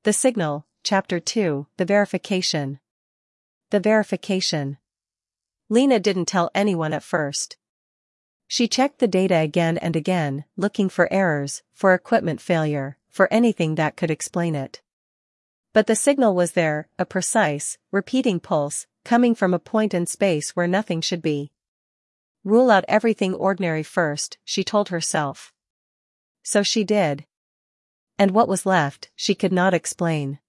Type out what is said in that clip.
The Signal, Chapter 2, The Verification. The verification. Lena didn't tell anyone at first. She checked the data again and again, looking for errors, for equipment failure, for anything that could explain it. But the signal was there, a precise, repeating pulse, coming from a point in space where nothing should be. Rule out everything ordinary first, she told herself. So she did. And what was left, she could not explain.